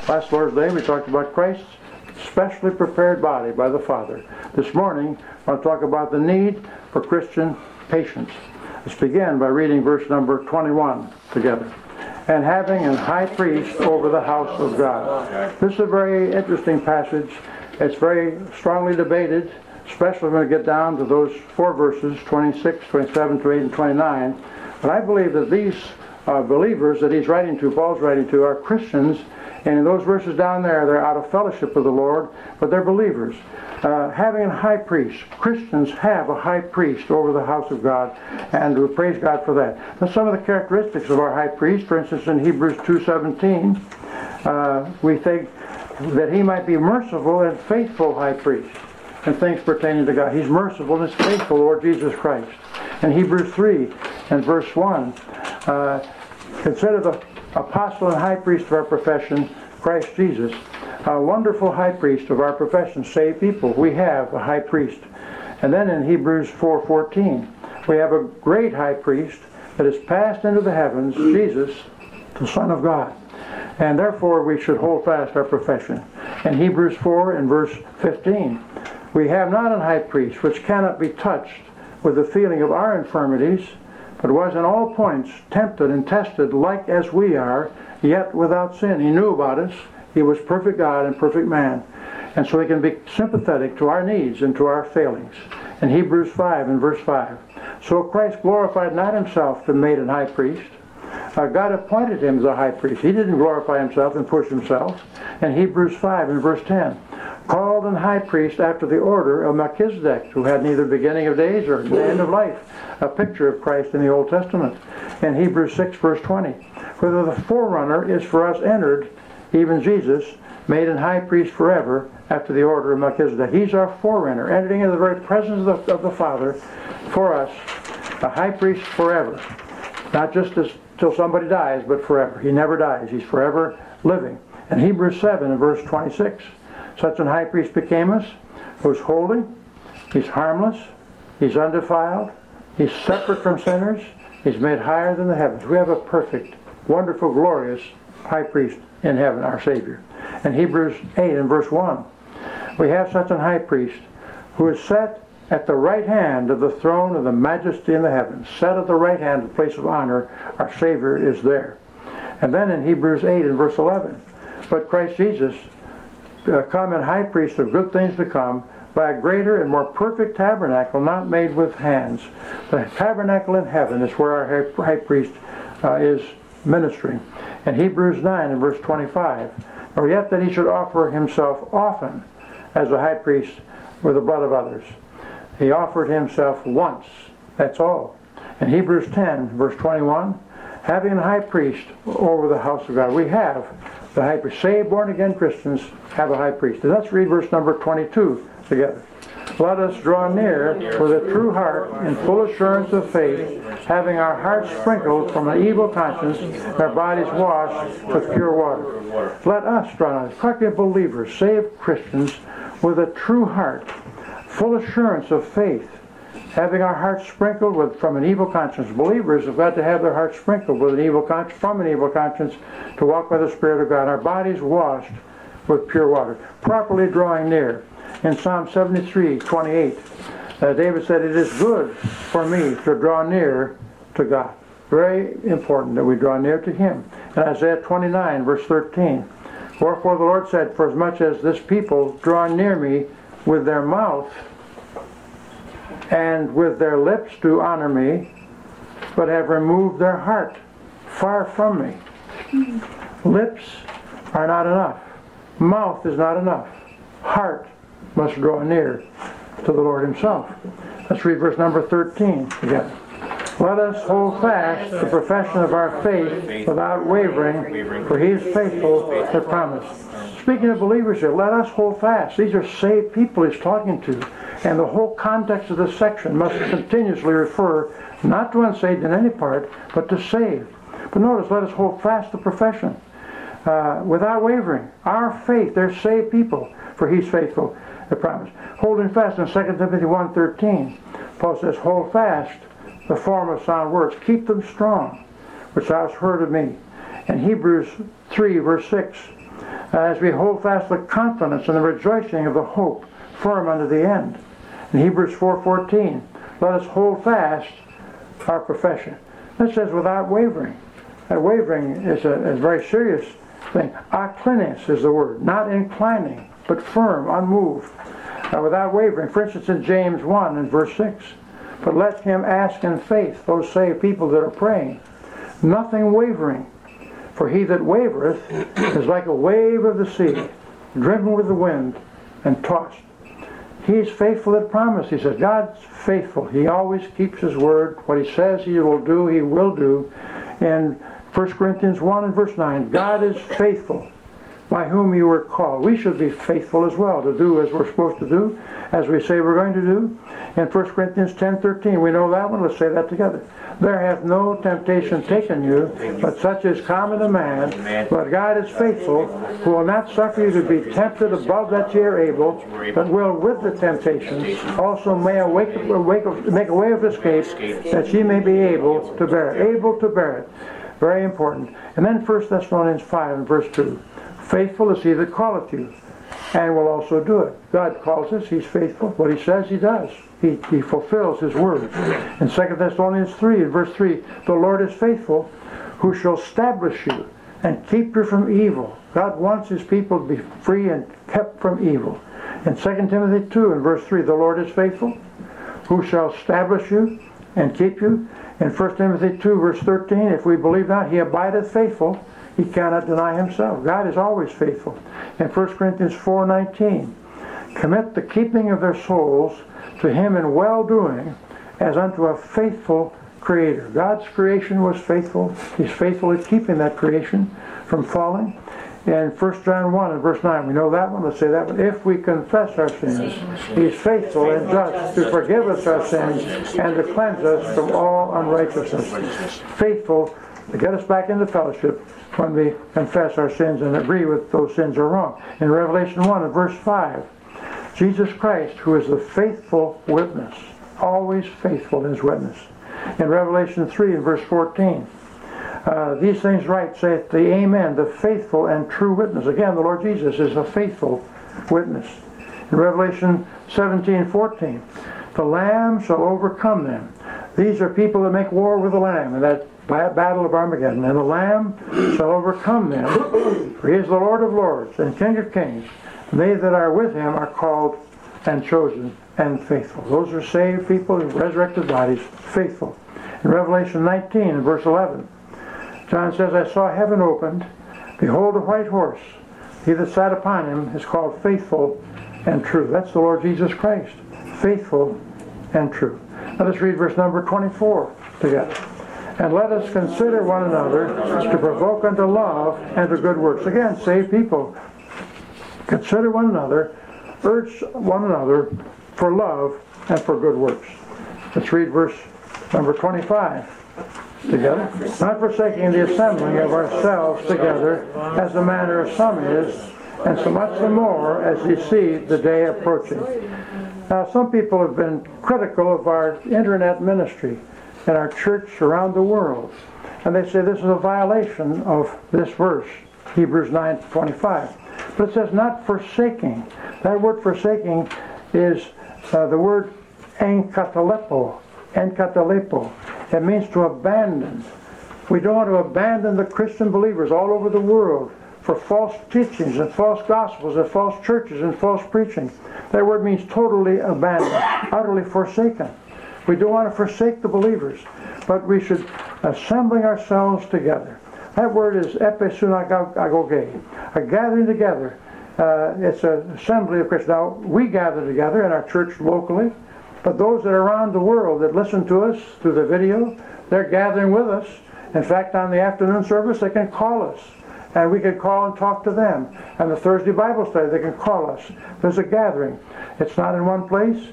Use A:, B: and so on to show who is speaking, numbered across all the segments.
A: Last Lord's Day we talked about Christ's specially prepared body by the Father. This morning I want to talk about the need for Christian patience. Let's begin by reading verse number 21 together. And having an high priest over the house of God. This is a very interesting passage. It's very strongly debated, especially when we get down to those 4 verses, 26, 27, 28, and 29. But I believe that these believers that he's writing to, Paul's writing to, are Christians. And in those verses down there, they're out of fellowship with the Lord, but they're believers. Having a high priest, Christians have a high priest over the house of God, and we praise God for that. Now, some of the characteristics of our high priest, for instance, in Hebrews 2:17, we think that he might be merciful and faithful high priest in things pertaining to God. He's merciful and is faithful, Lord Jesus Christ. In Hebrews 3 and verse 1, consider the apostle and high priest of our profession, Christ Jesus, a wonderful high priest of our profession, saved people. We have a high priest. And then in Hebrews 4:14, we have a great high priest that has passed into the heavens, Jesus, the Son of God. And therefore we should hold fast our profession. In Hebrews 4 and verse 15, we have not an high priest which cannot be touched with the feeling of our infirmities, but was in all points tempted and tested like as we are, yet without sin. He knew about us. He was perfect God and perfect man. And so he can be sympathetic to our needs and to our failings. In Hebrews 5 and verse 5. So Christ glorified not himself to be made an high priest. God appointed him as a high priest. He didn't glorify himself and push himself. In Hebrews 5 and verse 10. Called an high priest after the order of Melchizedek, who had neither beginning of days or end of life. A picture of Christ in the Old Testament. In Hebrews 6 verse 20. Whether the forerunner is for us entered, even Jesus, made an high priest forever after the order of Melchizedek. He's our forerunner, entering into the very presence of the Father for us, a high priest forever. Not just till somebody dies, but forever. He never dies. He's forever living. In Hebrews 7 and verse 26, such an high priest became us, who's holy, he's harmless, he's undefiled, he's separate from sinners, he's made higher than the heavens. We have a perfect, wonderful, glorious high priest in heaven, our Savior. In Hebrews 8 and verse 1, we have such an high priest who is set at the right hand of the throne of the majesty in the heavens. Set at the right hand, the place of honor, our Savior is there. And then in Hebrews 8 and verse 11, but Christ Jesus, come and high priest of good things to come, by a greater and more perfect tabernacle, not made with hands. The tabernacle in heaven is where our high priest is ministering. In Hebrews 9 and verse 25, or yet that he should offer himself often as a high priest with the blood of others. He offered himself once, that's all. In Hebrews 10 verse 21, having a high priest over the house of God. We have the high priest. Saved, born again Christians have a high priest. And let's read verse number 22 together. Let us draw near with a true heart in full assurance of faith, having our hearts sprinkled from an evil conscience and our bodies washed with pure water. Let us draw near, collective believers, saved Christians, with a true heart, full assurance of faith, having our hearts sprinkled from an evil conscience. Believers have got to have their hearts sprinkled with an evil conscience, from an evil conscience, to walk by the Spirit of God. Our bodies washed with pure water. Properly drawing near. In Psalm 73:28, David said, it is good for me to draw near to God. Very important that we draw near to him. In Isaiah 29 verse 13, wherefore the Lord said, for as much as this people draw near me with their mouth and with their lips do honor me, but have removed their heart far from me. Lips are not enough. Mouth is not enough. Heart must draw near to the Lord himself. Let's read verse number 13 again. Let us hold fast the profession of our faith without wavering, for he is faithful that promised. Speaking of believers here, let us hold fast. These are saved people he's talking to. And the whole context of this section must continuously refer not to unsaved in any part, but to saved. But notice, let us hold fast the profession without wavering. Our faith, they're saved people, for he's faithful that promised. Holding fast in 2 Timothy 1:13, Paul says, hold fast the form of sound words. Keep them strong, which thou hast heard of me. In Hebrews 3 verse 6, as we hold fast the confidence and the rejoicing of the hope firm unto the end. In Hebrews 4:14, let us hold fast our profession. That says without wavering. That wavering is a very serious thing. Aklinis is the word, not inclining, but firm, unmoved, without wavering. For instance, in James 1 and verse 6, but let him ask in faith, those saved people that are praying, nothing wavering. For he that wavereth is like a wave of the sea, driven with the wind and tossed. He's faithful that promised. He says, God's faithful. He always keeps his word. What he says he will do, he will do. In 1 Corinthians 1 and verse 9, God is faithful, by whom you were called. We should be faithful as well to do as we're supposed to do, as we say we're going to do. In 1 Corinthians 10:13, we know that one. Let's say that together. There hath no temptation taken you, but such is common to man. But God is faithful, who will not suffer you to be tempted above that ye are able, but will with the temptation also make a way of escape, that ye may be able to bear it. Able to bear it. Very important. And then 1 Thessalonians 5 and verse 2. Faithful is he that calleth you, and will also do it. God calls us. He's faithful. What he says, he does. He fulfills his word. In 2 Thessalonians 3 and verse 3, the Lord is faithful, who shall establish you and keep you from evil. God wants his people to be free and kept from evil. In 2 Timothy 2 and verse 3, the Lord is faithful, who shall establish you and keep you. In 1 Timothy 2 verse 13, if we believe not, he abideth faithful. He cannot deny himself. God is always faithful. In 1 Corinthians 4:19, commit the keeping of their souls to him in well-doing as unto a faithful Creator. God's creation was faithful. He's faithful at keeping that creation from falling. In 1 John 1 and verse 9, we know that one. Let's say that one. If we confess our sins, he's faithful and just to forgive us our sins and to cleanse us from all unrighteousness. Faithful to get us back into fellowship when we confess our sins and agree with those sins are wrong. In Revelation 1 and verse 5, Jesus Christ, who is the faithful witness, always faithful in his witness. In Revelation 3 and verse 14, these things write, saith the Amen, the faithful and true witness. Again, the Lord Jesus is a faithful witness. In Revelation 17:14, the Lamb shall overcome them. These are people that make war with the Lamb in that battle of Armageddon. And the Lamb shall overcome them, for he is the Lord of lords and King of kings. They that are with him are called and chosen and faithful. Those are saved people in resurrected bodies, faithful. In Revelation 19 and verse 11, John says, I saw heaven opened, behold a white horse. He that sat upon him is called faithful and true. That's the Lord Jesus Christ, faithful and true. Let us read verse number 24 together. And let us consider one another to provoke unto love and to good works. Again, saved people. Consider one another, urge one another for love and for good works. Let's read verse number 25 together. Not forsaking the assembling of ourselves together, as the manner of some is, and so much the more as ye see the day approaching. Now, some people have been critical of our internet ministry and our church around the world. And they say this is a violation of this verse, Hebrews 9:25. But it says not forsaking. That word forsaking is the word enkatalepo. Enkatalepo. It means to abandon. We don't want to abandon the Christian believers all over the world for false teachings and false gospels and false churches and false preaching. That word means totally abandoned, utterly forsaken. We don't want to forsake the believers, but we should assembling ourselves together. That word is episynagoge, a gathering together. It's an assembly of Christians. Now, we gather together in our church locally, but those that are around the world that listen to us through the video, they're gathering with us. In fact, on the afternoon service, they can call us, and we can call and talk to them. And the Thursday Bible study, they can call us. There's a gathering. It's not in one place,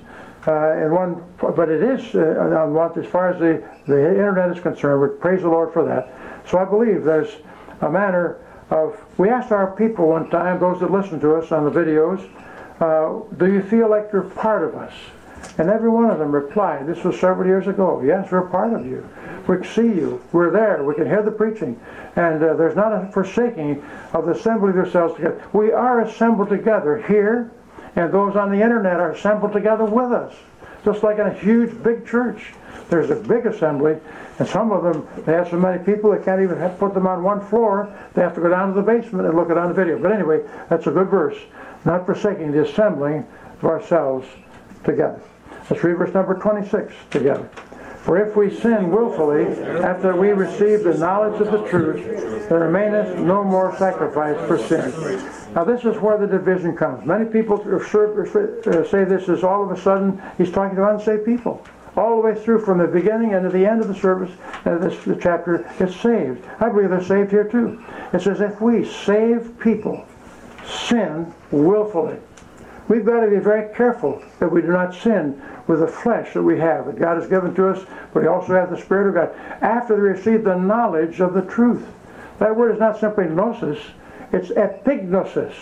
A: but it is on one, as far as the internet is concerned. We praise the Lord for that. So I believe there's a manner of, we asked our people one time, those that listen to us on the videos, do you feel like you're part of us? And every one of them replied, this was several years ago, yes, we're part of you. We can see you. We're there. We can hear the preaching. And there's not a forsaking of the assembly of yourselves together. We are assembled together here, and those on the internet are assembled together with us. Just like in a huge, big church. There's a big assembly, and some of them, they have so many people they can't even put them on one floor. They have to go down to the basement and look it on the video. But anyway, that's a good verse. Not forsaking the assembling of ourselves together. Let's read verse number 26 together. For if we sin willfully, after we receive the knowledge of the truth, there remaineth no more sacrifice for sin. Now this is where the division comes. Many people say this is all of a sudden, he's talking to unsaved people. All the way through from the beginning and to the end of the service, the chapter is saved. I believe they're saved here too. It says if we saved people sin willfully, we've got to be very careful that we do not sin with the flesh that we have, that God has given to us, but we also have the Spirit of God. After they receive the knowledge of the truth. That word is not simply gnosis, it's epignosis.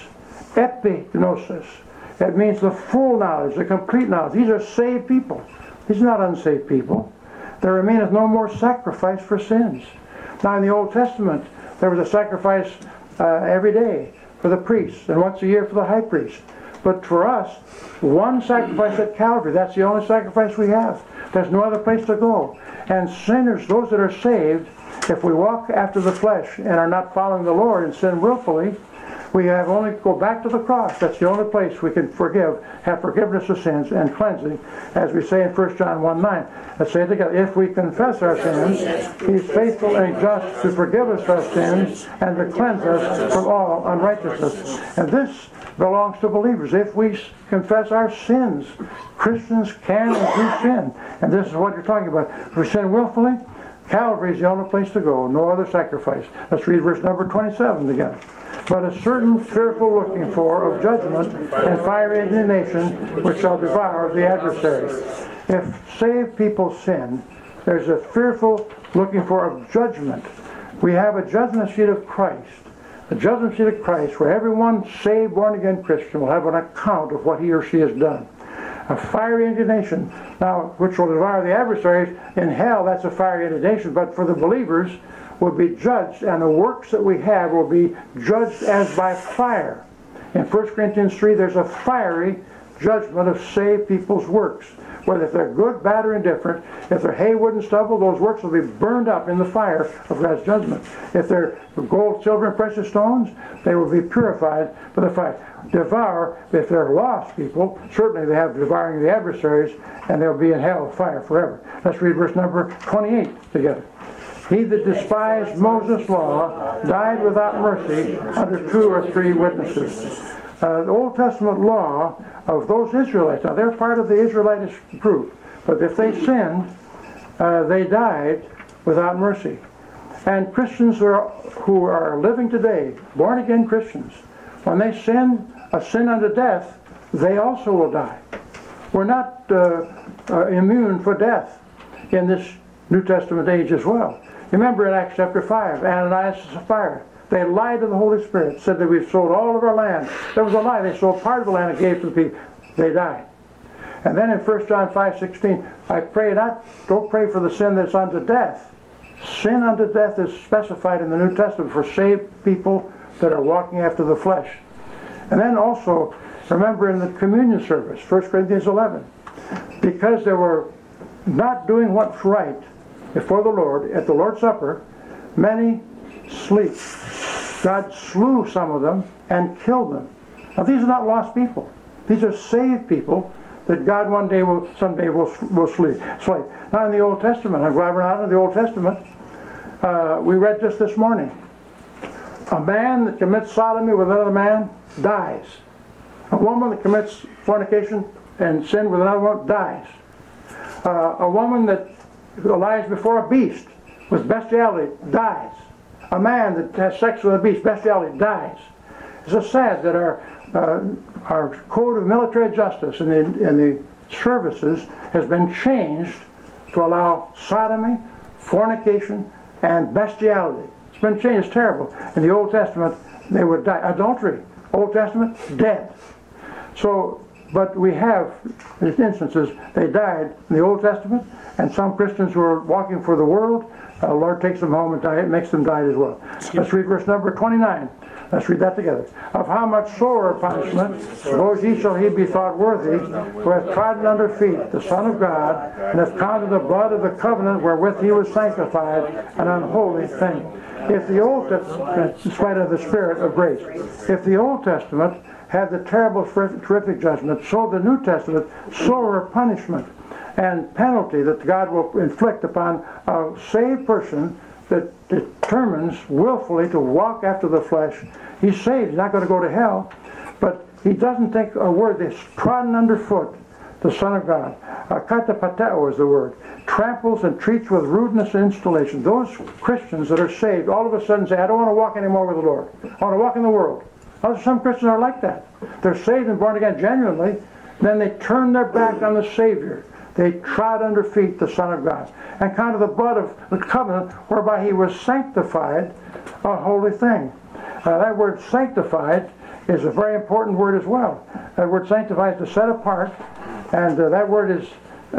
A: Epignosis. It means the full knowledge, the complete knowledge. These are saved people. These are not unsaved people. There remaineth no more sacrifice for sins. Now in the Old Testament, there was a sacrifice every day for the priests, and once a year for the high priest. But for us, one sacrifice at Calvary, that's the only sacrifice we have. There's no other place to go. And sinners, those that are saved, if we walk after the flesh and are not following the Lord and sin willfully, we have only to go back to the cross. That's the only place we can have forgiveness of sins and cleansing, as we say in 1 John 1:9. Let's say it together. If we confess our sins, He's faithful and just to forgive us our sins and to cleanse us from all unrighteousness. And this belongs to believers. If we confess our sins, Christians can and do sin. And this is what you're talking about. If we sin willfully, Calvary is the only place to go. No other sacrifice. Let's read verse number 27 together. But a certain fearful looking for of judgment and fiery indignation which shall devour the adversary. If saved people sin, there's a fearful looking for of judgment. We have a judgment seat of Christ. The judgment seat of Christ, where everyone saved, born-again Christian will have an account of what he or she has done. A fiery indignation, now, which will devour the adversaries. In hell, that's a fiery indignation, but for the believers, will be judged, and the works that we have will be judged as by fire. In 1 Corinthians 3, there's a fiery judgment of saved people's works. Whether if they're good, bad, or indifferent, if they're hay, wood, and stubble, those works will be burned up in the fire of God's judgment. If they're gold, silver, and precious stones, they will be purified by the fire. Devour, if they're lost people, certainly they have devouring the adversaries, and they'll be in hell fire forever. Let's read verse number 28 together. He that despised Moses' law died without mercy under 2 or 3 witnesses. The Old Testament law of those Israelites, now they're part of the Israelitish group, but if they sinned, they died without mercy. And Christians who are living today, born-again Christians, when they sin a sin unto death, they also will die. We're not immune for death in this New Testament age as well. Remember in Acts chapter 5, Ananias and Sapphira, they lied to the Holy Spirit, said that we've sold all of our land. There was a lie. They sold part of the land and gave it to the people. They died. And then in 1 John 5:16, don't pray for the sin that's unto death. Sin unto death is specified in the New Testament for saved people that are walking after the flesh. And then also, remember in the communion service, 1 Corinthians 11, because they were not doing what's right before the Lord at the Lord's Supper, many sleep. God slew some of them and killed them. Now these are not lost people. These are saved people that God someday will slay. Now in the Old Testament, I'm glad we're not in the Old Testament, we read just this morning, a man that commits sodomy with another man dies. A woman that commits fornication and sin with another woman dies. A woman that lies before a beast with bestiality dies. A man that has sex with a beast, bestiality, dies. It's so sad that our code of military justice in the services has been changed to allow sodomy, fornication, and bestiality. It's been changed. It's terrible. In the Old Testament, they would die. Adultery, Old Testament, dead. So, but we have these instances. They died in the Old Testament, and some Christians who are walking for the world The Lord takes them home and makes them die as well. Let's read verse number 29. Let's read that together. Of how much sorer punishment, those ye shall he be thought worthy, who hath trodden under feet the Son of God, and hath counted the blood of the covenant wherewith he was sanctified an unholy thing. If the Old Testament, in spite of the Spirit of grace, if the Old Testament had the terrible, terrific judgment, so the New Testament, sorer punishment and penalty that God will inflict upon a saved person that determines willfully to walk after the flesh. He's saved. He's not going to go to hell. But he doesn't take a word that's trodden underfoot the Son of God. Katapateo is the word. Tramples and treats with rudeness and installation. Those Christians that are saved all of a sudden say, I don't want to walk anymore with the Lord. I want to walk in the world. Some Christians are like that. They're saved and born again genuinely. Then they turn their back on the Savior. They trod under feet the Son of God and counted the blood of the covenant whereby he was sanctified a holy thing. That word sanctified is a very important word as well. That word sanctified is to set apart, and that word is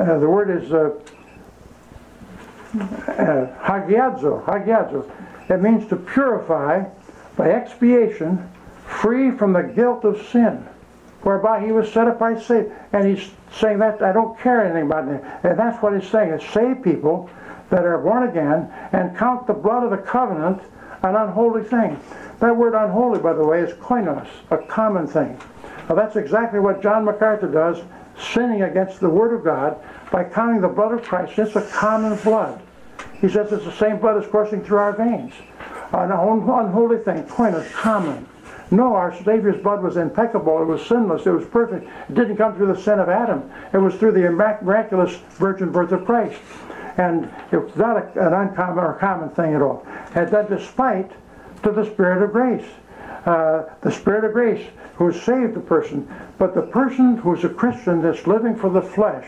A: hagiadzo. Hagiadzo. It means to purify by expiation, free from the guilt of sin, whereby he was set apart, saved. And he's saying that I don't care anything about it. And that's what he's saying, is save people that are born again and count the blood of the covenant an unholy thing. That word unholy, by the way, is koinos, a common thing. Now that's exactly what John MacArthur does, sinning against the Word of God by counting the blood of Christ. It's a common blood. He says it's the same blood that's coursing through our veins. An unholy thing, koinos, common. No, our Savior's blood was impeccable. It was sinless. It was perfect. It didn't come through the sin of Adam. It was through the miraculous virgin birth of Christ. And it was not an uncommon or common thing at all. And that despite to the Spirit of grace. The Spirit of grace who has saved the person. But the person who's a Christian that's living for the flesh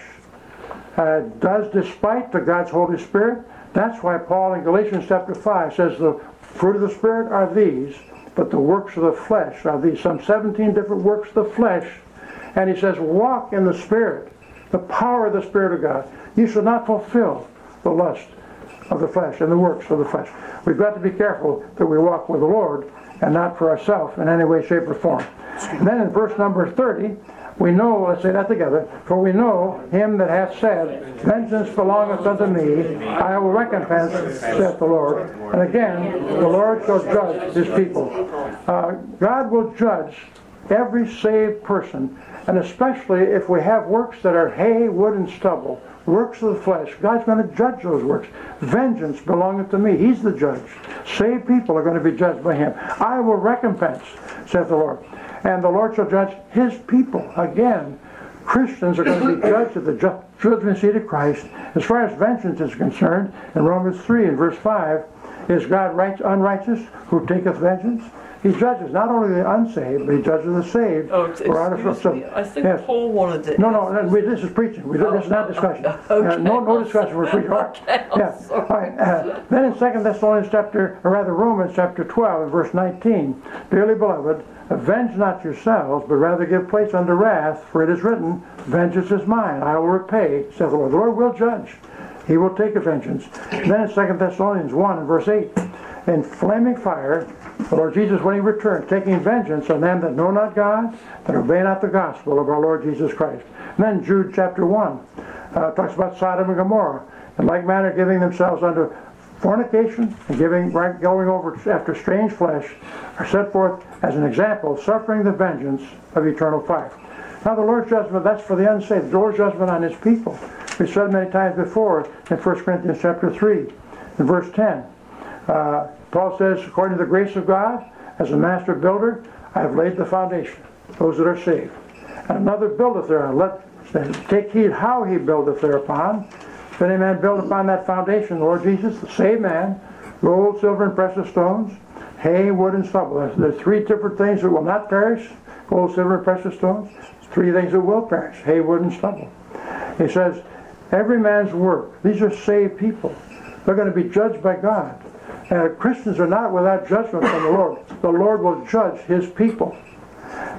A: does despite to God's Holy Spirit. That's why Paul in Galatians chapter 5 says the fruit of the Spirit are these, but the works of the flesh are these. Some 17 different works of the flesh. And he says, walk in the Spirit, the power of the Spirit of God. You should not fulfill the lust of the flesh and the works of the flesh. We've got to be careful that we walk with the Lord and not for ourselves in any way, shape, or form. And then in verse number 30, we know, let's say that together, for we know him that hath said, vengeance belongeth unto me, I will recompense, saith the Lord. And again, the Lord shall judge his people. God will judge every saved person, and especially if we have works that are hay, wood, and stubble, works of the flesh. God's going to judge those works. Vengeance belongeth to me. He's the judge. Saved people are going to be judged by him. I will recompense, saith the Lord. And the Lord shall judge his people. Again, Christians are going to be judged at the judgment seat of Christ. As far as vengeance is concerned, in Romans 3 and verse 5, is God unrighteous who taketh vengeance? He judges not only the unsaved, but he judges the saved.
B: I think Paul wanted it.
A: No, this is preaching. This is not discussion. No discussion. We're preaching.
B: Okay,
A: All right. Then in 2 Thessalonians Romans chapter 12 and verse 19, dearly beloved, avenge not yourselves, but rather give place unto wrath, for it is written, vengeance is mine, I will repay, saith the Lord. The Lord will judge. He will take a vengeance. Then in 2 Thessalonians 1 and verse 8, in flaming fire, the Lord Jesus, when he returned, taking vengeance on them that know not God, that obey not the gospel of our Lord Jesus Christ. And then Jude chapter 1 talks about Sodom and Gomorrah. In like manner, giving themselves unto fornication and going over after strange flesh are set forth as an example, suffering the vengeance of eternal fire. Now the Lord's judgment, that's for the unsaved. The Lord's judgment on his people. We said many times before in 1 Corinthians chapter 3, in verse 10. Paul says, according to the grace of God, as a master builder, I have laid the foundation, those that are saved. And another buildeth thereon. Take heed how he buildeth thereupon. If any man build upon that foundation, the Lord Jesus, the saved man, gold, silver, and precious stones, hay, wood, and stubble. There's three different things that will not perish, gold, silver, and precious stones. Three things that will perish, hay, wood, and stubble. He says, every man's work. These are saved people. They're going to be judged by God. Christians are not without judgment from the Lord. The Lord will judge his people.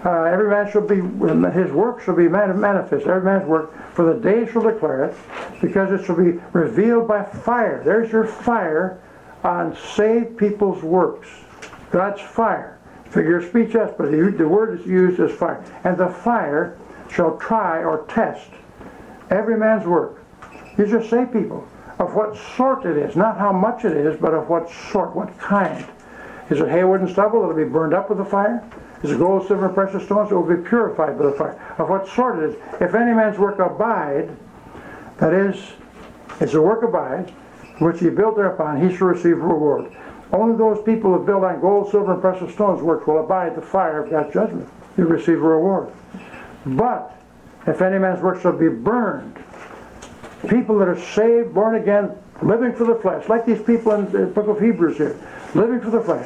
A: Every man shall be, his work shall be manifest, every man's work, for the day shall declare it, because it shall be revealed by fire. There's your fire on saved people's works. God's fire. Figure of speech, yes, but the word is used as fire. And the fire shall try or test every man's work. These are saved people. Of what sort it is, not how much it is, but of what sort, what kind. Is it hay, wood, and stubble that will be burned up with the fire? Is it gold, silver, and precious stones that will be purified by the fire? Of what sort it is. If any man's work abide, that is, it's a work abide, which he built thereupon, he shall receive a reward. Only those people who build on gold, silver, and precious stones work will abide the fire of God's judgment. You receive a reward. But if any man's work shall be burned, people that are saved, born again, living for the flesh, like these people in the book of Hebrews here, living for the flesh,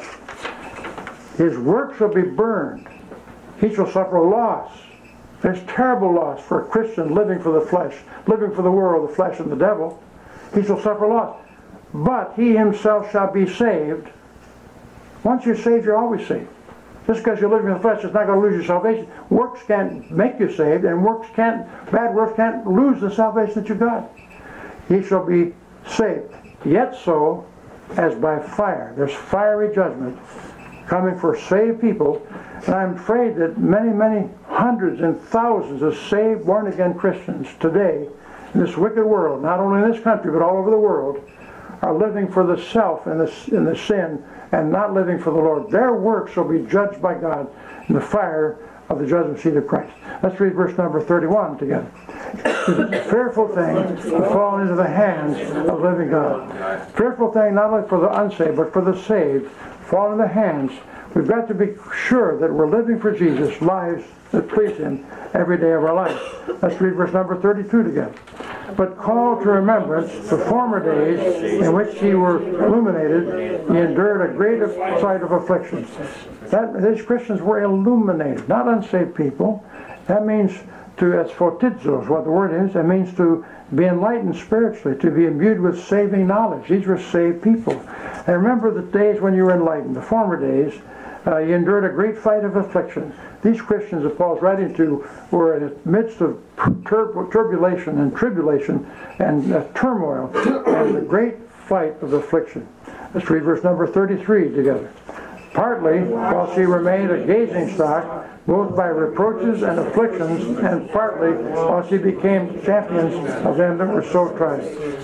A: his work shall be burned. He shall suffer loss. There's terrible loss for a Christian living for the flesh, living for the world, the flesh, and the devil. He shall suffer loss. But he himself shall be saved. Once you're saved, you're always saved. Just because you're living in the flesh, it's not going to lose your salvation. Works can't make you saved, and bad works can't lose the salvation that you got. He shall be saved. Yet so, as by fire. There's fiery judgment coming for saved people. And I'm afraid that many, many hundreds and thousands of saved, born-again Christians today in this wicked world, not only in this country, but all over the world, are living for the self and the sin and not living for the Lord. Their works shall be judged by God in the fire of the judgment seat of Christ. Let's read verse number 31 together. It's a fearful thing to fall into the hands of the living God. Fearful thing not only for the unsaved, but for the saved, fall in the hands. We've got to be sure that we're living for Jesus, lives that please Him every day of our life. Let's read verse number 32 together. But call to remembrance the former days in which ye were illuminated, ye endured a great sight of affliction. These Christians were illuminated, not unsaved people. That means that's photizos, what the word is. It means to be enlightened spiritually, to be imbued with saving knowledge. These were saved people. And remember the days when you were enlightened, the former days, you endured a great fight of affliction. These Christians that Paul's writing to were in the midst of turbulation and tribulation and turmoil and the great fight of affliction. Let's read verse number 33 together. Partly, while she remained a gazing stock, both by reproaches and afflictions, and partly while she became champions of them that were so tried,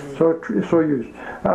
A: so used.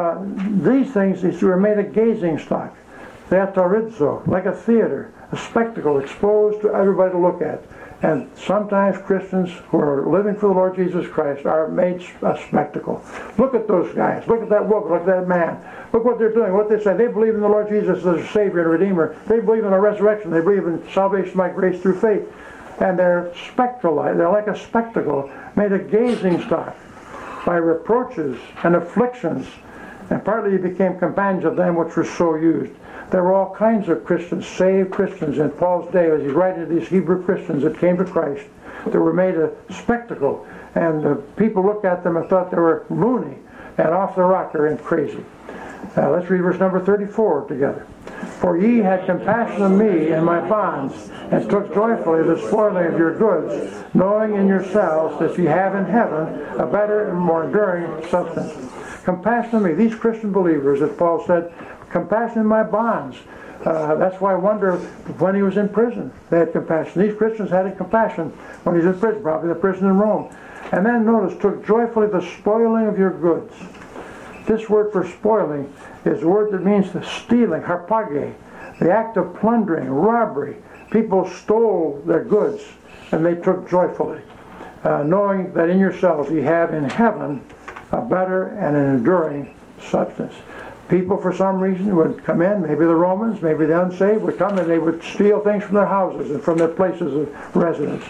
A: These things, she were made a gazing stock. Theatorizo, like a theater, a spectacle exposed to everybody to look at. And sometimes Christians who are living for the Lord Jesus Christ are made a spectacle. Look at those guys. Look at that woman. Look at that man. Look what they're doing, what they say. They believe in the Lord Jesus as a Savior and Redeemer. They believe in a resurrection. They believe in salvation by grace through faith. And they're spectralized. They're like a spectacle, made a gazing stock by reproaches and afflictions. And partly he became companions of them which were so used. There were all kinds of Christians, saved Christians in Paul's day as he's writing to these Hebrew Christians that came to Christ, that were made a spectacle. And people looked at them and thought they were loony and off the rocker and crazy. Let's read verse number 34 together. For ye had compassion of me and my bonds, and took joyfully the spoiling of your goods, knowing in yourselves that ye have in heaven a better and more enduring substance. Compassion of me. These Christian believers, as Paul said, compassion in my bonds. That's why I wonder when he was in prison, they had compassion. These Christians had compassion when he was in prison, probably the prison in Rome. And then notice, took joyfully the spoiling of your goods. This word for spoiling is a word that means the stealing, harpage, the act of plundering, robbery. People stole their goods and they took joyfully, knowing that in yourselves ye have in heaven a better and an enduring substance. People, for some reason, would come in, maybe the Romans, maybe the unsaved, would come and they would steal things from their houses and from their places of residence.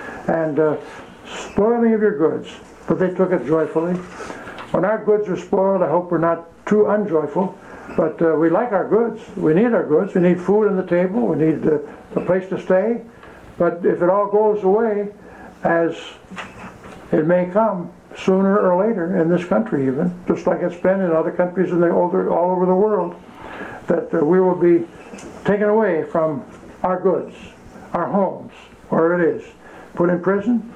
A: And spoiling of your goods, but they took it joyfully. When our goods are spoiled, I hope we're not too unjoyful, but we like our goods. We need our goods. We need food on the table. We need a place to stay. But if it all goes away, as it may come, sooner or later in this country even, just like it's been in other countries all over the world, that we will be taken away from our goods, our homes, where it is. Put in prison.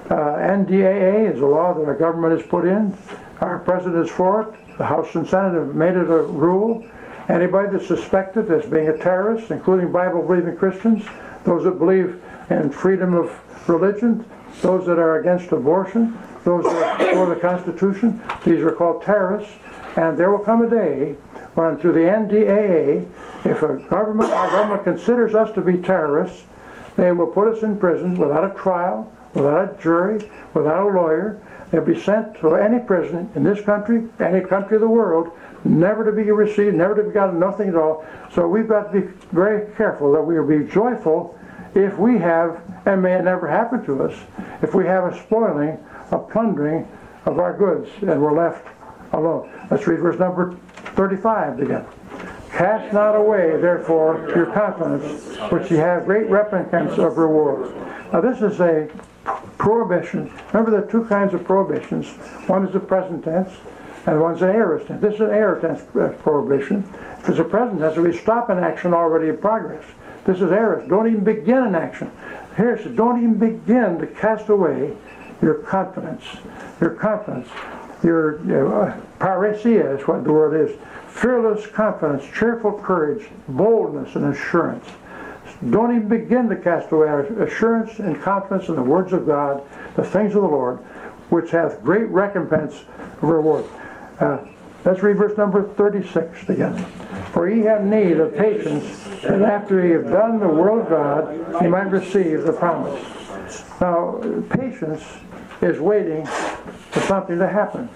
A: NDAA is a law that our government has put in. Our president is for it. The House and Senate have made it a rule. Anybody that's suspected as being a terrorist, including Bible-believing Christians, those that believe in freedom of religion, those that are against abortion, those that are for the Constitution, these are called terrorists. And there will come a day when through the NDAA, if our government considers us to be terrorists, they will put us in prison without a trial, without a jury, without a lawyer. They'll be sent to any prison in this country, any country of the world, never to be received, never to be gotten, nothing at all. So we've got to be very careful that we will be joyful if we have, and may it never happen to us, if we have a spoiling, a plundering of our goods, and we're left alone. Let's read verse number 35 again. Cast not away, therefore, your confidence, which ye have great recompense of reward. Now this is a prohibition. Remember there are two kinds of prohibitions. One is the present tense, and one's an aorist tense. This is an aorist tense prohibition. If it's a present tense, we stop an action already in progress. This is aorist. Don't even begin an action. Here it says, don't even begin to cast away your confidence. Your confidence. Your parousia is what the word is. Fearless confidence, cheerful courage, boldness, and assurance. Don't even begin to cast away our assurance and confidence in the words of God, the things of the Lord, which hath great recompense of reward. Let's read verse number 36 together. For ye have need of patience, that after ye have done the will of God, ye might receive the promise. Now, patience is waiting for something to happen.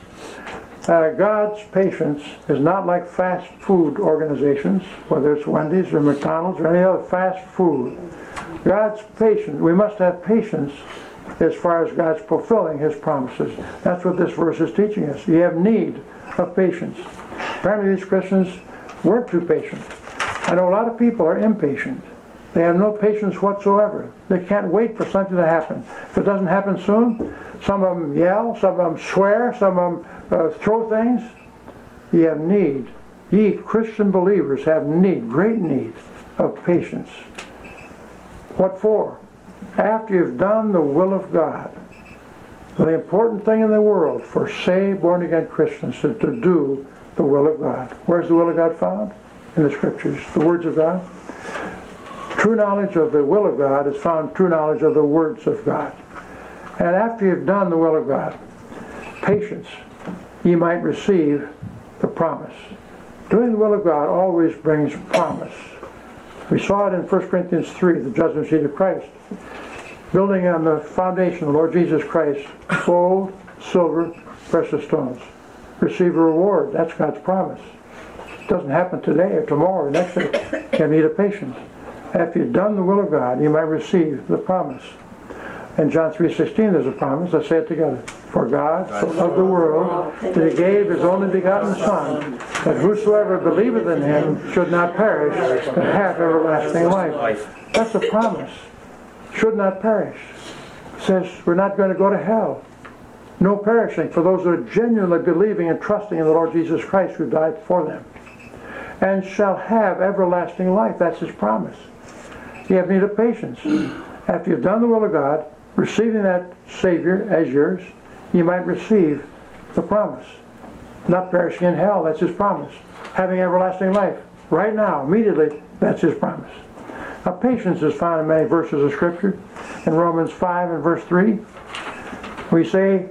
A: God's patience is not like fast food organizations, whether it's Wendy's or McDonald's or any other fast food. God's patience, we must have patience as far as God's fulfilling His promises. That's what this verse is teaching us. You have need of patience. Apparently these Christians weren't too patient. I know a lot of people are impatient. They have no patience whatsoever. They can't wait for something to happen. If it doesn't happen soon, some of them yell, some of them swear, some of them throw things. Ye have need. Ye Christian believers have need, great need of patience. What for? After you've done the will of God. The important thing in the world for saved, born-again Christians is to do the will of God. Where's the will of God found? In the Scriptures, the words of God. True knowledge of the will of God is found true knowledge of the words of God. And after you've done the will of God, patience, ye might receive the promise. Doing the will of God always brings promise. We saw it in 1 Corinthians 3, the judgment seat of Christ. Building on the foundation of the Lord Jesus Christ, gold, silver, precious stones. Receive a reward. That's God's promise. It doesn't happen today or tomorrow or next day. You have need of patience. After you've done the will of God, you might receive the promise. In John 3:16 there's a promise. Let's say it together. For God so loved the world that He gave His only begotten Son, that whosoever believeth in Him should not perish, but have everlasting life. That's a promise. Should not perish. It says we're not going to go to hell. No perishing for those that are genuinely believing and trusting in the Lord Jesus Christ who died for them. And shall have everlasting life. That's His promise. You have need of patience. After you've done the will of God, receiving that Savior as yours, you might receive the promise. Not perishing in hell, that's His promise. Having everlasting life. Right now, immediately, that's His promise. Now, patience is found in many verses of Scripture. In Romans 5 and verse 3, we say,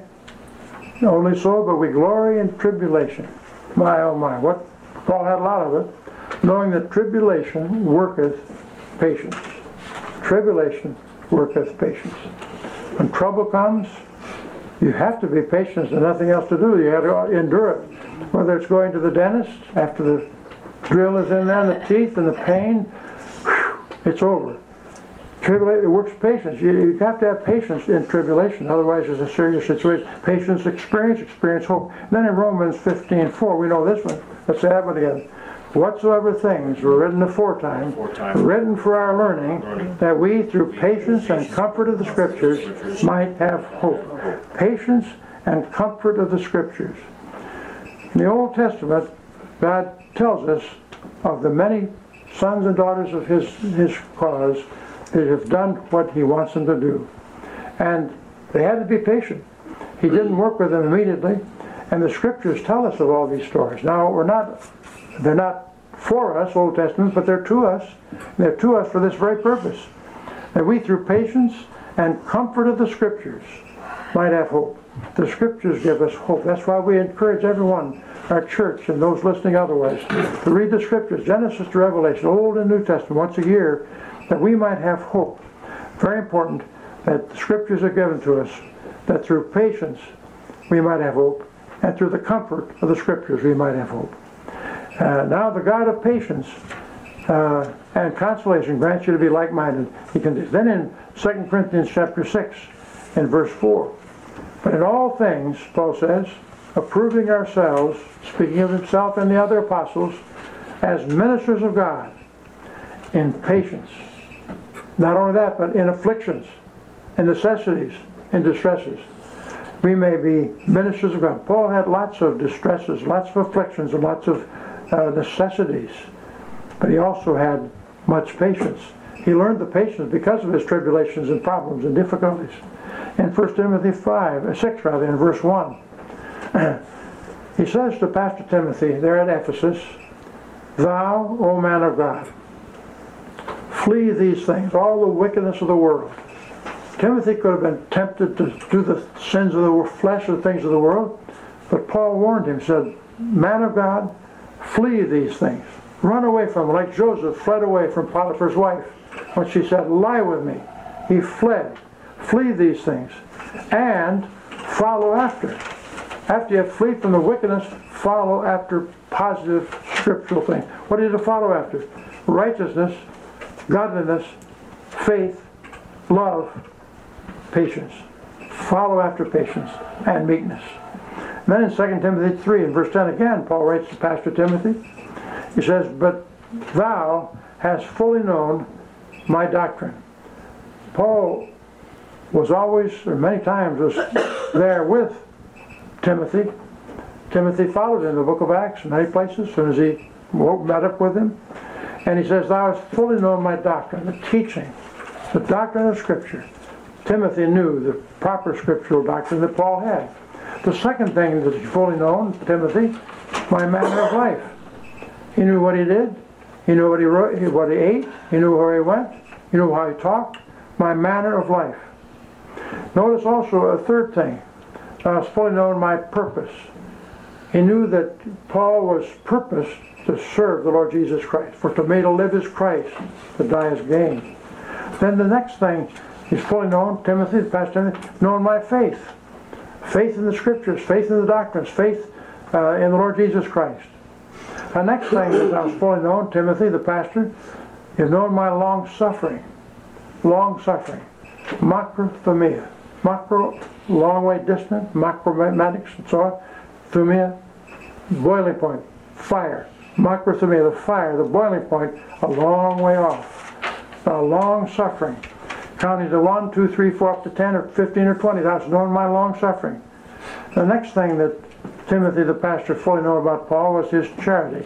A: only so, but we glory in tribulation. My, oh my, what? Paul had a lot of it. Knowing that tribulation worketh patience. Tribulation worketh patience. When trouble comes, you have to be patient. There's nothing else to do. You have to endure it. Whether it's going to the dentist after the drill is in there, the teeth and the pain, whew, it's over. Tribulation works patience. You have to have patience in tribulation. Otherwise, it's a serious situation. Patience, experience hope. And then in Romans 15:4, we know this one. Let's say that one again. Whatsoever things were written aforetime, written for our learning, that we through patience and comfort of the Scriptures might have hope. Patience and comfort of the Scriptures. In the Old Testament, God tells us of the many sons and daughters of His cause They have done what he wants them to do. And they had to be patient. He didn't work with them immediately. And the scriptures tell us of all these stories. Now, they're not for us, Old Testament, but they're to us. They're to us for this very purpose. That we, through patience and comfort of the scriptures, might have hope. The scriptures give us hope. That's why we encourage everyone, our church and those listening otherwise, to read the scriptures, Genesis to Revelation, Old and New Testament, once a year, that we might have hope. Very important that the scriptures are given to us, that through patience we might have hope, and through the comfort of the scriptures we might have hope. Now the God of patience and consolation grants you to be like-minded. He can do. Then in 2 Corinthians chapter 6 and verse 4, but in all things, Paul says, approving ourselves, speaking of himself and the other apostles, as ministers of God, in patience. Not only that, but in afflictions, in necessities, in distresses. We may be ministers of God. Paul had lots of distresses, lots of afflictions, and lots of necessities. But he also had much patience. He learned the patience because of his tribulations and problems and difficulties. In 1 Timothy 6, in verse 1, he says to Pastor Timothy there at Ephesus, "Thou, O man of God, flee these things, all the wickedness of the world." Timothy could have been tempted to do the sins of the flesh and the things of the world, but Paul warned him, said, "Man of God, flee these things. Run away from them." Like Joseph fled away from Potiphar's wife when she said, "Lie with me." He fled. Flee these things and follow after. After you flee from the wickedness, follow after positive scriptural things. What is to follow after? Righteousness, godliness, faith, love, patience. Follow after patience and meekness. Then in 2 Timothy 3 and verse 10 again, Paul writes to Pastor Timothy. He says, "But thou hast fully known my doctrine." Paul was always, or many times, was there with Timothy. Timothy followed in the book of Acts in many places as soon as he met up with him. And he says, "Thou hast fully known my doctrine," the teaching, the doctrine of Scripture. Timothy knew the proper scriptural doctrine that Paul had. The second thing that he fully known, Timothy, my manner of life. He knew what he did. He knew what he wrote, what he ate. He knew where he went. He knew how he talked. My manner of life. Notice also a third thing. I was fully known my purpose. He knew that Paul was purposed to serve the Lord Jesus Christ. For to me to live is Christ, to die is gain. Then the next thing he's fully known, Timothy, Pastor Timothy, known my faith. Faith in the Scriptures, faith in the doctrines, faith in the Lord Jesus Christ. The next thing that I was fully known, Timothy, the pastor, is known my long suffering. Long suffering. Macrothumia. Macro, long way distant, macromathematics and so on. Thumia, boiling point, fire. Macrothumia, the fire, the boiling point, a long way off. A long suffering. Counting to 1, 2, 3, 4, up to 10 or 15 or 20. That's known my long suffering. The next thing that Timothy the pastor fully knew about Paul was his charity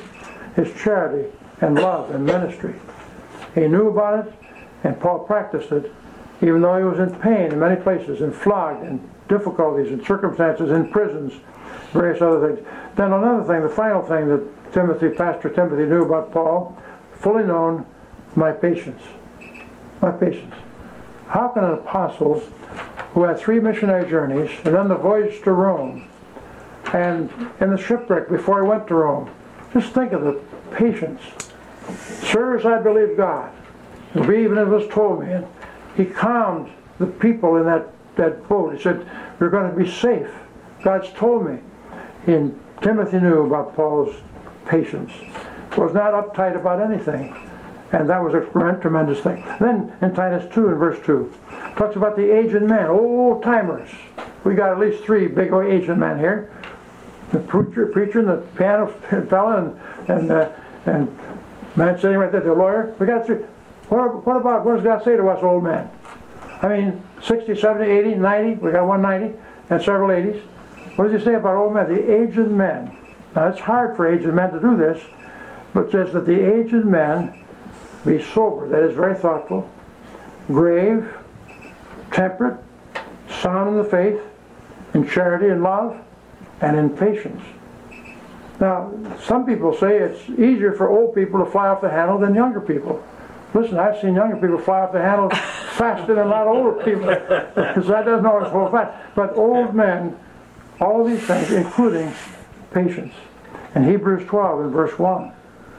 A: and love and ministry. He knew about it, and Paul practiced it, even though he was in pain in many places, and flogged, and difficulties, and circumstances, in prisons, various other things. Then another thing, the final thing that Pastor Timothy knew about Paul, fully known, my patience. My patience. How can an apostle who had 3 missionary journeys, and then the voyage to Rome, and in the shipwreck before he went to Rome, just think of the patience. "Sirs, I believe God." Even as it was told me. And he calmed the people in that boat. He said, "We're going to be safe. God's told me." And Timothy knew about Paul's patience. Was not uptight about anything. And that was a tremendous thing. Then in Titus 2 and verse 2, talks about the aged men, old timers. We got at least 3 big aged men here. The preacher and the piano fella and man sitting right there, the lawyer. We got 3. What does God say to us old men? I mean, 60, 70, 80, 90. We got 190 and several 80s. What does he say about old men? The aged men. Now it's hard for aged men to do this, but it says that the aged men be sober, that is very thoughtful, grave, temperate, sound in the faith, in charity and love, and in patience. Now, some people say it's easier for old people to fly off the handle than younger people. Listen, I've seen younger people fly off the handle faster than a lot of older people. Because that doesn't always hold fast. But old men, all these things, including patience. In Hebrews 12 in verse 1.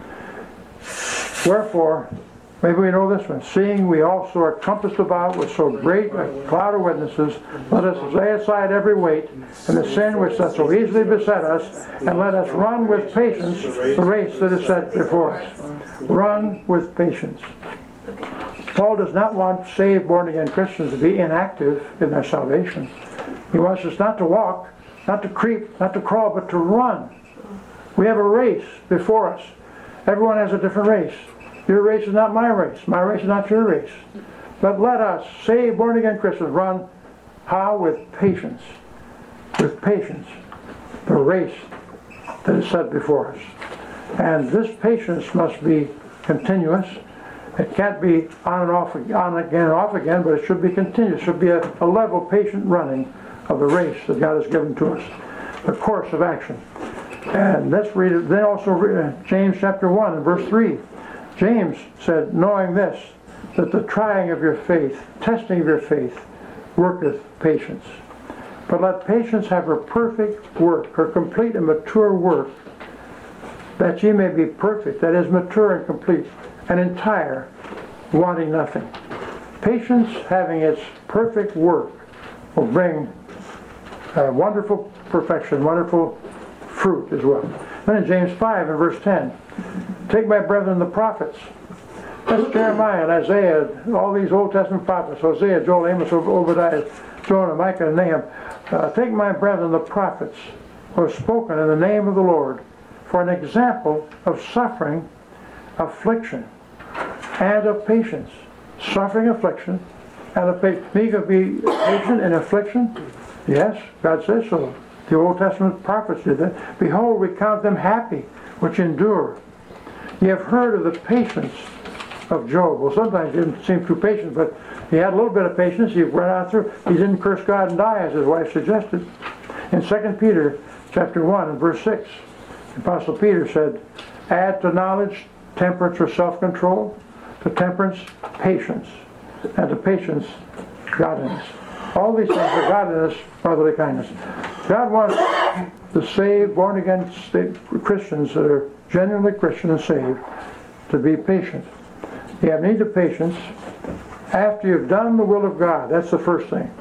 A: Wherefore, maybe we know this one. Seeing we also are compassed about with so great a cloud of witnesses, let us lay aside every weight and the sin which doth so easily beset us, and let us run with patience the race that is set before us. Run with patience. Paul does not want saved, born-again Christians to be inactive in their salvation. He wants us not to walk, not to creep, not to crawl, but to run. We have a race before us. Everyone has a different race. Your race is not my race. My race is not your race. But let us, saved, born-again Christians, run how? With patience. With patience. The race that is set before us. And this patience must be continuous. It can't be on and off, on again and off again, but it should be continuous. It should be a level, patient running of the race that God has given to us. The course of action. And let's read it. Then also read James chapter 1 and verse 3. James said, knowing this, that the trying of your faith, testing of your faith, worketh patience. But let patience have her perfect work, her complete and mature work, that ye may be perfect, that is, mature and complete, and entire, wanting nothing. Patience, having its perfect work, will bring wonderful perfection, wonderful fruit as well. Then in James 5 and verse 10, take my brethren the prophets. That's Jeremiah and Isaiah, all these Old Testament prophets, Hosea, Joel, Amos, Obadiah, Jonah, Micah, and Nahum. Take my brethren the prophets who have spoken in the name of the Lord for an example of suffering, affliction, and of patience. Suffering, affliction, and of patience. You can be patient in affliction? Yes, God says so. The Old Testament prophets did that. Behold, we count them happy, which endure. You have heard of the patience of Job. Well, sometimes he didn't seem too patient, but he had a little bit of patience. He went out through. He didn't curse God and die, as his wife suggested. In 2 Peter chapter 1 and verse 6, the Apostle Peter said, add to knowledge temperance or self-control, to temperance patience, and to patience godliness. All these things are godliness, brotherly kindness. God wants the saved, born-again Christians that are genuinely Christian and saved to be patient. You have need of patience after you've done the will of God. That's the first thing.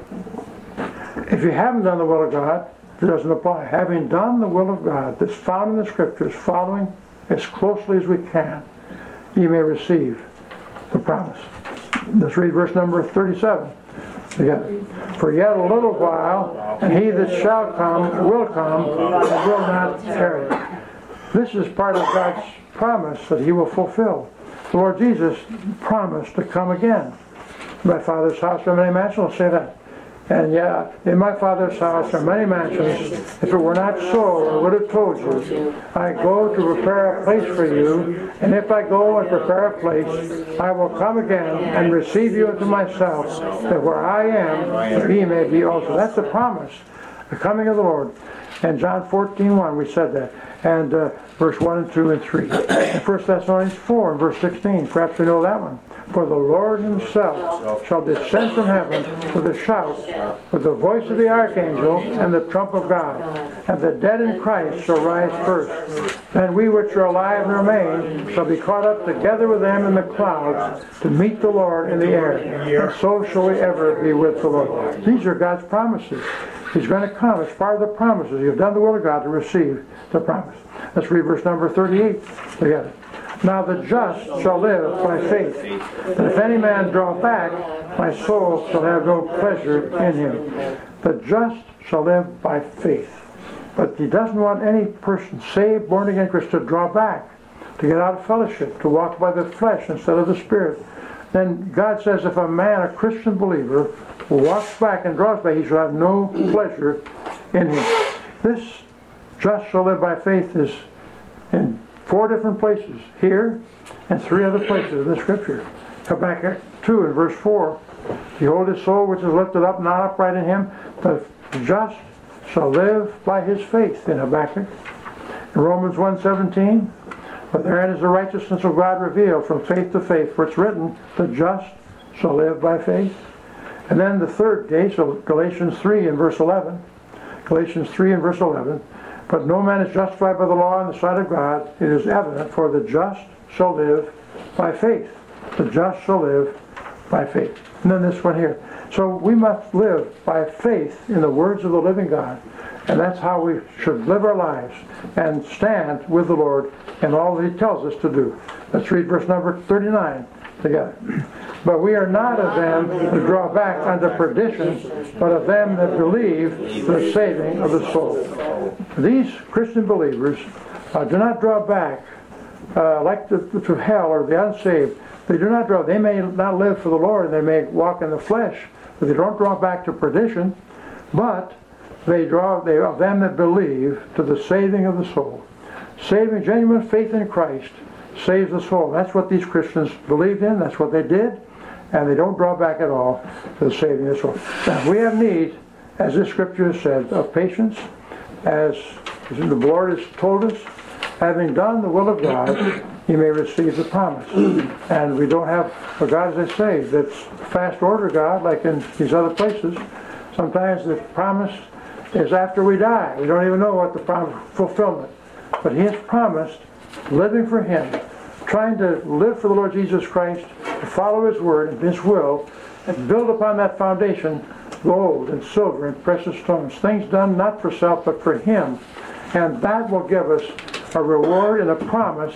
A: If you haven't done the will of God, it doesn't apply. Having done the will of God that's found in the Scriptures, following as closely as we can, you may receive the promise. Let's read verse number 37. Together. For yet a little while, and he that shall come will come, and will not tarry. This is part of God's promise that he will fulfill. The Lord Jesus promised to come again. In my Father's house are many mansions. I'll say that. And yeah, in my Father's house are many mansions. If it were not so, I would have told you. I go to prepare a place for you, and if I go and prepare a place, I will come again and receive you unto myself, that where I am, ye may be also. That's the promise, the coming of the Lord. And John 14:1, we said that. And verse 1 and 2 and 3. And 1 Thessalonians 4 and verse 16, perhaps we know that one. For the Lord himself shall descend from heaven with a shout, with the voice of the archangel, and the trump of God. And the dead in Christ shall rise first. Then we which are alive and remain shall be caught up together with them in the clouds to meet the Lord in the air. And so shall we ever be with the Lord. These are God's promises. He's going to come. It's part of the promises. You've done the will of God to receive the promise. Let's read verse number 38 together. Now the just shall live by faith. And if any man draw back, my soul shall have no pleasure in him. The just shall live by faith. But he doesn't want any person, saved, born again Christian, to draw back, to get out of fellowship, to walk by the flesh instead of the Spirit. Then God says if a man, a Christian believer, walks back and draws back, he shall have no pleasure in him. This just shall live by faith is in 4 different places, here and 3 other places in the Scripture. Habakkuk 2 and verse 4. Behold, his soul which is lifted up, not upright in him, the just shall live by his faith, in Habakkuk. In Romans 1:17, but therein is the righteousness of God revealed from faith to faith, for it's written, the just shall live by faith. And then the third case, of Galatians 3 and verse 11. Galatians 3 and verse 11. But no man is justified by the law in the sight of God. It is evident, for the just shall live by faith. The just shall live by faith. And then this one here. So we must live by faith in the words of the living God. And that's how we should live our lives and stand with the Lord in all that he tells us to do. Let's read verse number 39 together. But we are not of them that draw back unto perdition, but of them that believe the saving of the soul. These Christian believers do not draw back like to hell or the unsaved. They do not draw. They may not live for the Lord, and they may walk in the flesh, but they don't draw back to perdition. But they of them that believe to the saving of the soul. Saving, genuine faith in Christ saves the soul. That's what these Christians believed in. That's what they did. And they don't draw back at all to the saving of the soul. Now, we have need, as this scripture has said, of patience, as the Lord has told us, having done the will of God, you may receive the promise. And we don't have a God, as I say, that's fast order God, like in these other places. Sometimes the promise is after we die. We don't even know what the promise fulfillment. But he has promised living for him, trying to live for the Lord Jesus Christ, to follow his word and his will, and build upon that foundation gold and silver and precious stones, things done not for self but for him. And that will give us a reward and a promise,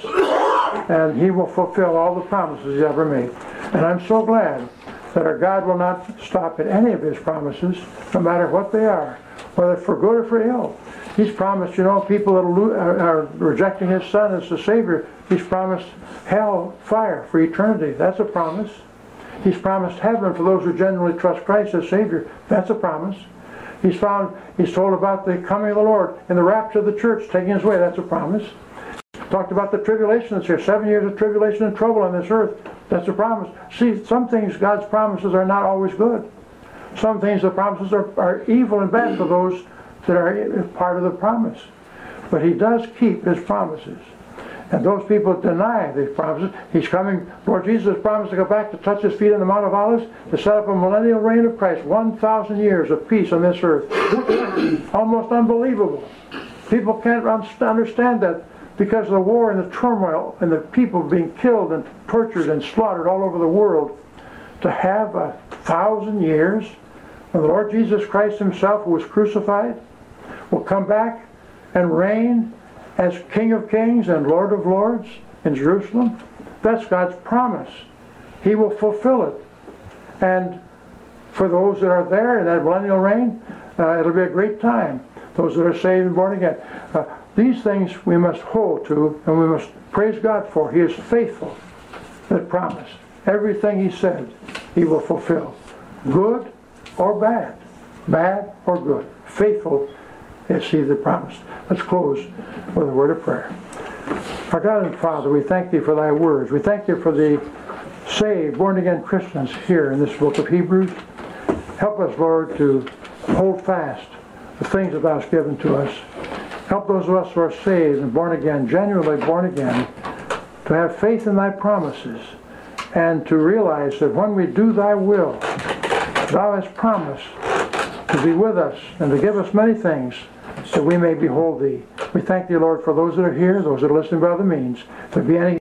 A: and he will fulfill all the promises he's ever made. And I'm so glad that our God will not stop at any of his promises, no matter what they are, whether for good or for ill. He's promised, people that are rejecting his Son as the Savior, he's promised hell, fire for eternity. That's a promise. He's promised heaven for those who genuinely trust Christ as Savior. That's a promise. He's told about the coming of the Lord and the rapture of the church taking his way. That's a promise. Talked about the tribulation that's here. 7 years of tribulation and trouble on this earth. That's a promise. See, some things, God's promises are not always good. Some things, the promises are evil and bad for those that are part of the promise. But he does keep his promises. And those people deny these promises. He's coming, Lord Jesus promised to go back to touch his feet on the Mount of Olives, to set up a millennial reign of Christ, 1,000 years of peace on this earth. Almost unbelievable. People can't understand that because of the war and the turmoil and the people being killed and tortured and slaughtered all over the world. To have 1,000 years when the Lord Jesus Christ himself, who was crucified, will come back and reign as King of Kings and Lord of Lords in Jerusalem. That's God's promise. He will fulfill it. And for those that are there in that millennial reign, it'll be a great time. Those that are saved and born again. These things we must hold to, and we must praise God for. He is faithful, that promise. Everything he said, he will fulfill. Good or bad. Bad or good. Faithful is he that promised. Let's close with a word of prayer. Our God and Father, we thank thee for thy words. We thank thee for the saved, born-again Christians here in this book of Hebrews. Help us, Lord, to hold fast the things that thou hast given to us. Help those of us who are saved and born again, genuinely born again, to have faith in thy promises and to realize that when we do thy will, thou hast promised to be with us and to give us many things that we may behold thee. We thank thee, Lord, for those that are here, those that are listening by other means. If there be any